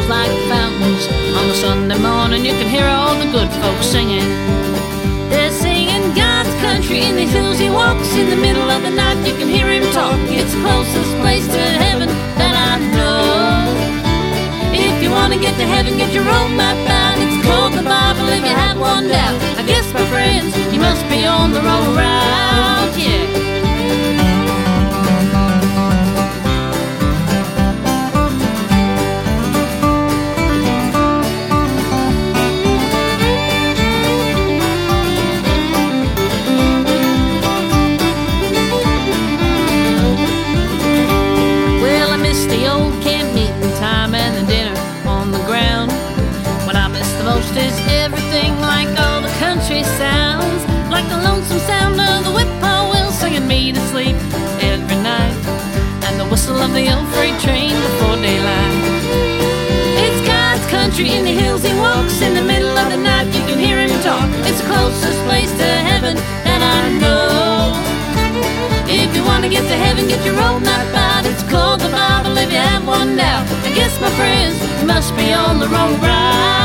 flows like fountains. On a Sunday morning you can hear all the good folks singing. They're singing God's country in the hills he walks. In the middle of the night you can hear him talk. It's the closest place to heaven that I know. If you want to get to heaven, get your road map out. It's called the Bible if you have one doubt. I guess, my friends, you must be on the wrong route, yeah. The old camp meeting time and the dinner on the ground. What I miss the most is everything, like all the country sounds, like the lonesome sound of the whip-poor will singing me to sleep every night, and the whistle of the old freight train before daylight. It's God's country in the hills he walks. In the middle of the night you can hear him talk. It's the closest place to heaven that I know. If you want to get to heaven, get your road map out. It's called the Bible if you have one doubt. I guess, my friends, you must be on the wrong route.